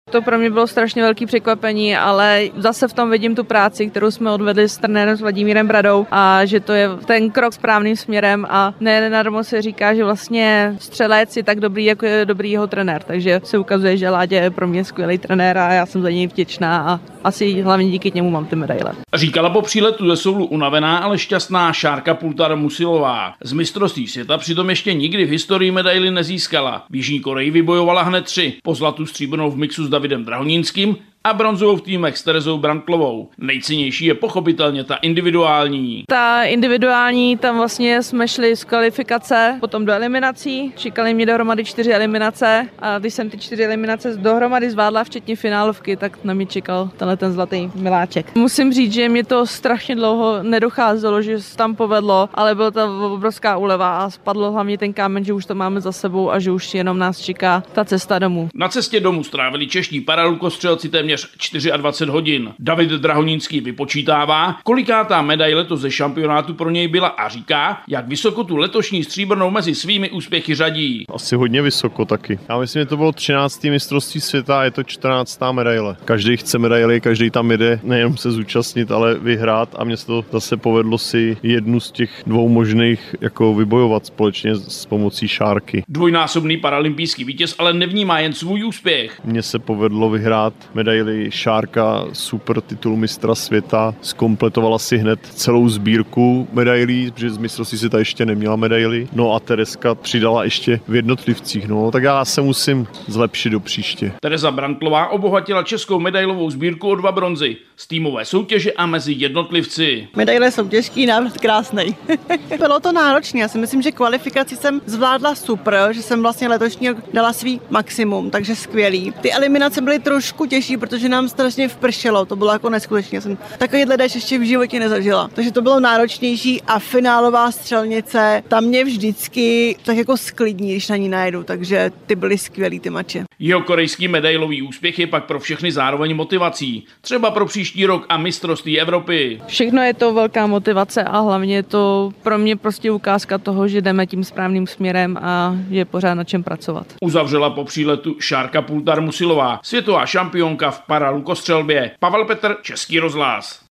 To pro mě bylo strašně velký překvapení, ale zase v tom vidím tu práci, kterou jsme odvedli s trenérem s Vladimírem Bradou a že to je ten krok správným směrem a nenadarmo se říká, že vlastně střelec je tak dobrý, jako je dobrý jeho trenér, takže se ukazuje, že Láďa je pro mě skvělý trenér a já jsem za něj vděčná a asi hlavně díky němu mám ty medaile. Říkala po příletu ze Soulu unavená, ale šťastná Šárka Pultar-Musilová. Z mistrovství světa přitom ještě nikdy v historii medaili nezískala. V Jižní Koreji vybojovala hned 3. Po zlatu stříbrnou v mixu s Davidem Drahoninským a bronzovou v týmech s Terezou Brantlovou. Nejcennější je pochopitelně ta individuální. Ta individuální, tam vlastně jsme šli z kvalifikace, potom do eliminací. Čekali mě dohromady 4 eliminace a když jsem ty 4 eliminace dohromady zvládla, včetně finálovky, tak na mě čekal ten zlatý miláček. Musím říct, že mě to strašně dlouho nedocházelo, že se tam povedlo, ale byla to obrovská úleva a spadlo hlavně ten kámen, že už to máme za sebou a že už jenom nás čeká ta cesta domů. Na cestě domů strávili čeští paralukostřelci téměř 24 hodin. David Drahoninský vypočítává, kolikátá medaile letos ze šampionátu pro něj byla a říká, jak vysoko tu letošní stříbrnou mezi svými úspěchy řadí. Asi hodně vysoko taky. Já myslím, že to bylo 13. mistrovství světa a je to 14. medaile. Každý chce medaily, každý tam jede nejenom se zúčastnit, ale vyhrát a mně se to zase povedlo si jednu z těch 2 možných jako vybojovat společně s pomocí Šárky. Dvojnásobný paralympijský vítěz ale nevnímá jen svůj úspěch. Mně se povedlo vyhrát medaili. Šárka super titul mistra světa, zkompletovala si hned celou sbírku medailí, protože z mistrovství světa ještě neměla medaily. No a Tereska přidala ještě v jednotlivcích, no, tak já se musím zlepšit do příště. Tereza Brantlová obohatila českou medailovou sbírku o 2 bronzy z týmové soutěže a mezi jednotlivci. Medaile jsou těžký, návrat krásnej. Bylo to náročné, já si myslím, že kvalifikaci jsem zvládla super, že jsem vlastně letošní rok dala svý maximum, takže skvělý. Ty eliminace byly trošku těžší, protože nám strašně vpršelo, to bylo jako neskutečně. Jsem takovýhle déšť ještě v životě nezažila. Takže to bylo náročnější a finálová střelnice, tam mě vždycky tak jako sklidní, když na ní najedu, takže ty byly skvělý ty mače. Jeho korejský medailový úspěch je pak pro všechny zároveň motivací. Třeba pro příští rok a mistrovství Evropy. Všechno je to velká motivace a hlavně je to pro mě prostě ukázka toho, že jdeme tím správným směrem a je pořád na čem pracovat. Uzavřela po příletu Šárka Pultar-Musilová, světová šampionka v paralukostřelbě. Pavel Petr, Český rozhlas.